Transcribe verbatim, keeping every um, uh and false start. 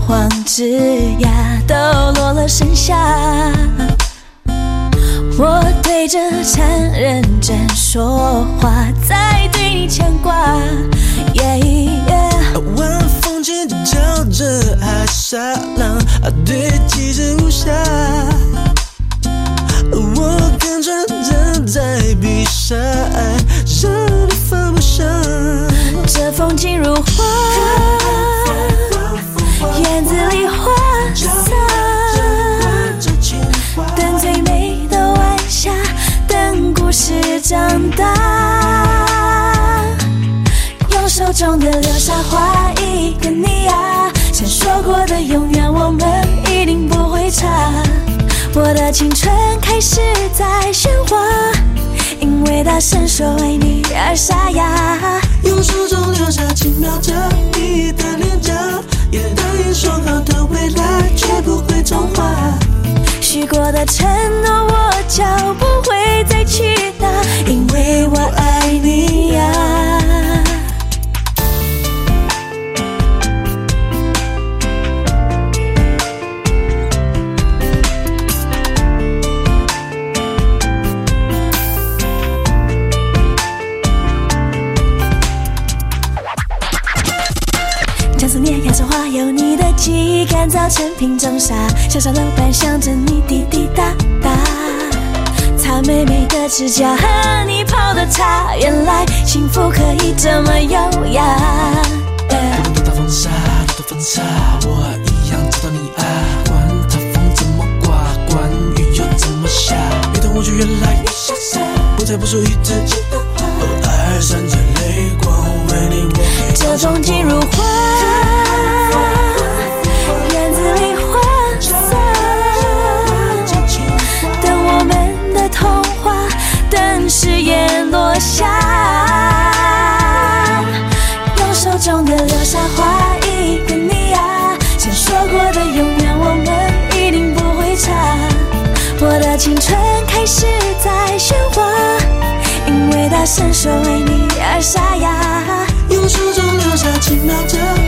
黄枝桠都落了盛夏。我对着蝉认真说话，在对你牵挂。Yeah, yeah. 晚风轻轻敲着海沙浪，堆积着无暇。我看穿站在碧沙岸，让你放不下。 这风景如画，院子里花洒，等最美的晚霞，等故事长大。用手中的流沙画一个你啊，曾说过的永远我们一定不会差。我的青春开始在喧哗，因为大声说爱你而沙哑。 用手中留下轻描着你的脸颊，也答应说好的未来绝不会重画。 许过的承诺我就不会再去拿，因为我爱你呀。将思念压成花，有你的记忆干燥成瓶中沙，小小楼板想着你滴滴答答，擦美美的指甲和你泡的茶，原来幸福可以这么优雅。 无论多大风沙，多大风沙，我一样找到你啊！管它风怎么刮，管雨又怎么下，越等我就越来越潇洒，不再不属于自己的话。偶尔闪着泪光，为你我可以这风景如画，院子里花洒，等我们的童话，等誓言落下。用手中的流沙画一个你啊，曾说过的永远我们一定不会差。我的青春开始在喧哗，因为大声说为你而沙哑。 用手中留下轻描着